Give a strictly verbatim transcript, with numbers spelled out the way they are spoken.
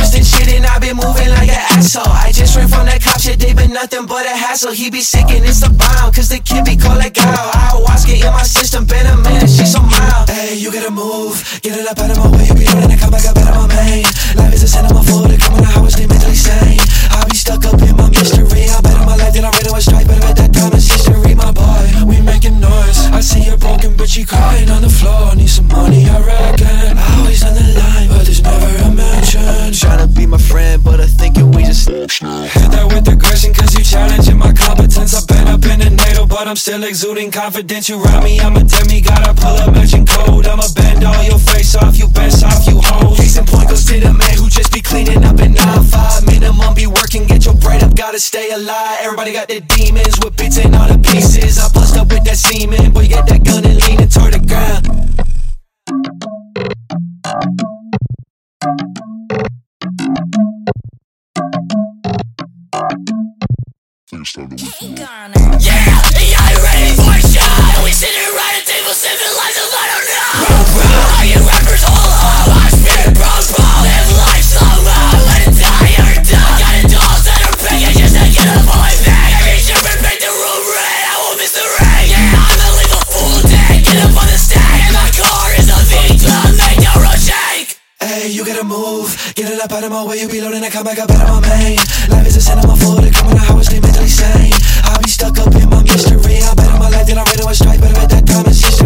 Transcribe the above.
constant shit and I been moving like an asshole. I just ran from that cop shit, they been nothing but a hassle. He be sick and it's the bomb, cause the kid be called like God. Ayahuasca in my system, been a minute, she so mild. Hey, you gotta move, get it up out of my way. You be running and come back up out of my main. Life is a cinema for the coming out, how I stay mentally sane. I be stuck up in my mystery. I bet on my life that I'm ready to strike, but I bet that time is history. My boy, we making noise. I see her broken, but she crying on the floor. Need some money, I reckon. Always on the line, but there's never a mention. Tryna be my friend, but I think it we just hit that with aggression, cause you challenging my competence. I've been up in the NATO, but I'm still exuding confidence. You round me, I'm a demigod. I pull up matching code. I'ma bend all your face off, you best off, you hoes. Case in point goes to the man who just be cleaning up in nine five. Minimum be working, get your brain up, gotta stay alive. Everybody got their demons with bits and all the pieces. I bust up with that semen, boy, get that gun and lean it toward the ground. Yeah, yeah, you ready for a shot? We sit here around a table, sipping lives of I don't know. Bro, bro, I get rappers all up. I spit, bro, bro, live life somehow. Let it die, every time. Got a dolls that are paying just to get up on my back. Every shipper make the room red, I won't miss the rain. Yeah, I'ma leave a full day, get up on the stack. And my car is a V twelve, make the road shake. Hey, you gotta move, get it up out of my way. You be loading and come back up out of my main. Life is a cinema for the coming out, how I stay mentally sane. I be stuck up in my mystery. I bet on my life that I'm ready to strike, but I bet that time is history.